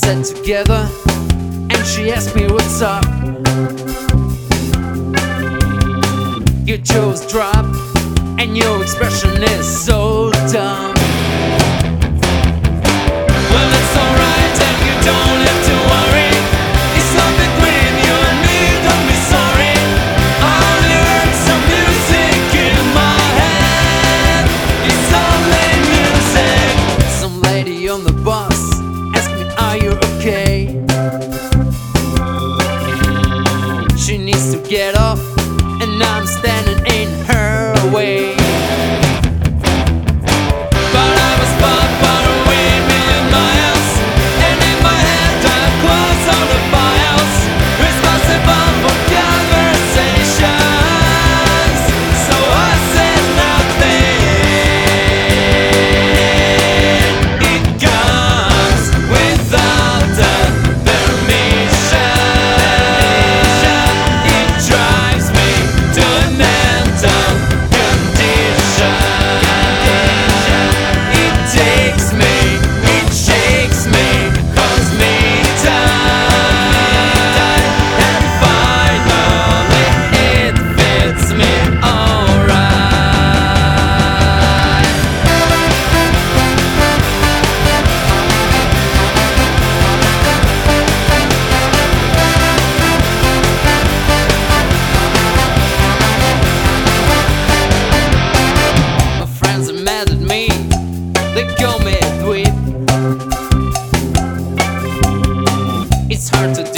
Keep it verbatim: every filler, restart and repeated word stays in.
sat together and she asked me what's up. Your jaws drop and your expression is so dumb. Well, it's alright and you don't have to worry. It's not between you and me, don't be sorry. I only heard some music in my head. It's only music. Some lady on the bus asked me, are you okay? She needs to get off and I'm standing in her way. But I was far, far away, a million miles, and in my head I closed all the files responsible for conversations. So I said nothing. It comes without the permission. It drives me to a mental condition. It takes me, it shakes me, calls me tight, and finally it fits me alright. My friends are mad at me, they call me a dweeb. It's hard to